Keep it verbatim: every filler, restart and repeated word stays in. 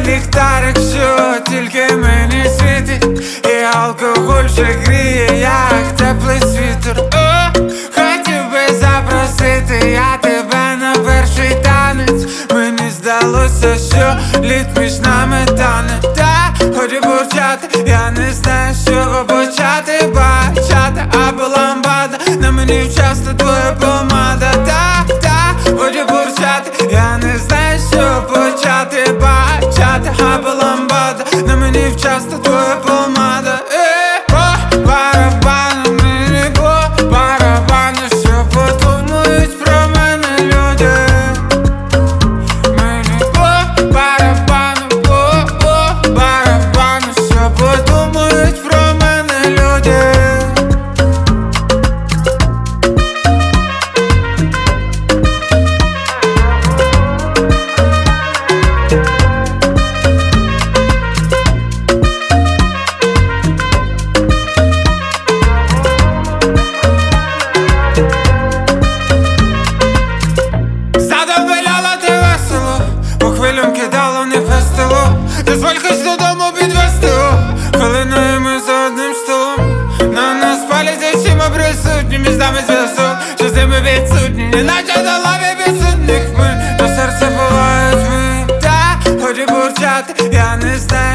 ліхтарик, що тільки мені світить, і алкоголь вже гріє, як теплий світер. О, хотів би запросити я тебе на перший танець. Мені здалося, що лід між нами тане. Та ході бурчати, я не знаю, з чого почати. Бачати або ламбада, на мені часто твоя помада. Та, та, ході бурчати, я не знаю, з чого почати. Бачати або ламбада, на мені часто твоя помада. Е, по барабану, мені по барабану, що подумають про мене люди. Мені по барабану, по, по барабану, що подумають про мене люди. Задоволяла ти весело, по хвилям кидало не пестило. Дозволь хоч додому підвести, о, хвилиною ми за одним столом. На нас палять очима присутні, містами зв'язок, що з ними відсутні, неначе на лаві відсутніх ми до серця бувають ми. Та, ході бурчати, я не знаю,